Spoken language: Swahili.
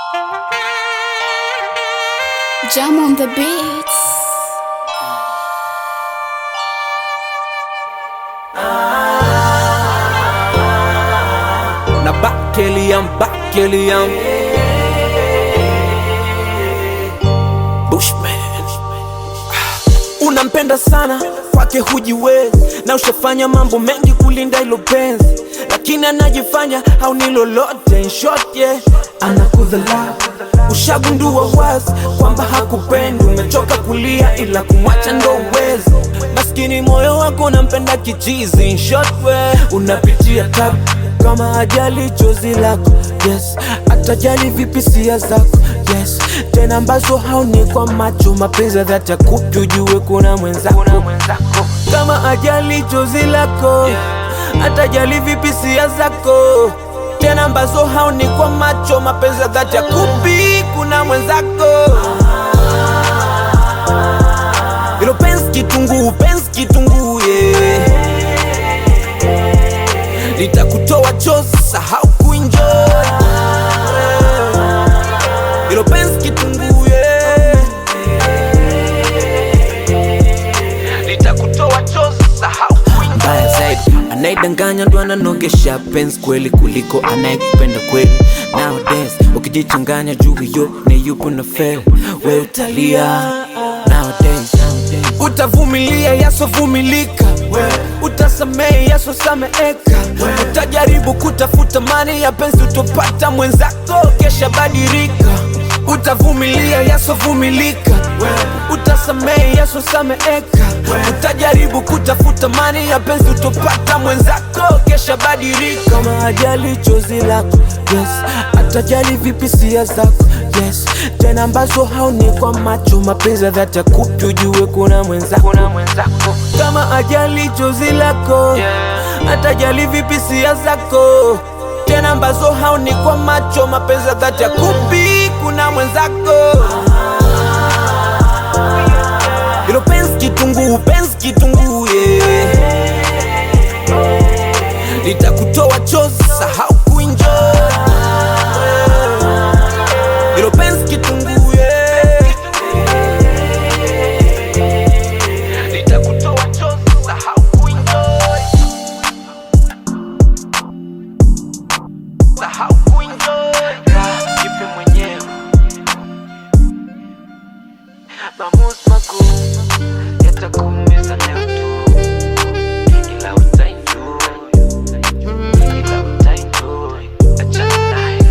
Jam on the beats. Na Bakeliam Bushman. Unampenda sana, kwake hujiwezi, na ushafanya mambo mengi kulinda ilo penzi, lakini anajifanya hauni lolote. In short, yeah, anakudharau. Ushagundua wazi kwamba hakupendi, umechoka kulia ila kumwacha ndo uwezi. Maskini moyo wako unampenda kichizi. In short, unapitia tabu kama hajali chozi lako, yes. Atajali vipi hisia zako, yes. Tena ambazo haoni kwa macho, mapenzi dhati yakupi ujue kuna mwenzako. Kama hajali chozi lako, atajali vipi hisia zako. Tena ambazo haoni kwa macho, mapenzi dhati yakupi kuna mwenzako. Ilo penzi kitunguu, yeah. Litakutoa chozi, sahau kuenjoy. Ilo penzi kitunguu, yeah. Litakutoa chozi, sahau kuenjoy. Mbaya zaidi, anaidanganya ndo ananogesha penzi kweli kuliko anayekupenda kweli. Nowadays, ukijichanganya juu hiyo ni yupo na fail, we utalia. Nowadays, utavumilia yasovumilika, utasamehe yasosameeka. Utajaribu kutafuta mani ya penzi, utopata mwenzako kesha badilika. Utavumilia yasovumilika, utasamehe yasosameeka. Utajaribu kutafuta mani ya penzi, utopata mwenzako kesha badilika. Kama hajali chozi lako, yes. Atajali vipi hisia zako, yes. Tena ambazo haoni kwa macho, mapenzi dhati yakupi ujue kuna mwenzako. Kama hajali chozi lako, atajali vipi hisia zako. Tena ambazo haoni kwa macho, mapenzi dhati yakupi kuna mwenzako. Ilo penzi kitunguu, yeah. Litakutoa chozi, sahau kuenjoy. Ilo penzi kitunguu, yeah. Litakutoa chozi, sahau kuenjoy. Sahau kuenjoy. Jipe mwenyewe maamuzi magumu yatakuumiza leo tu, ila utaenjoy. Achana naye.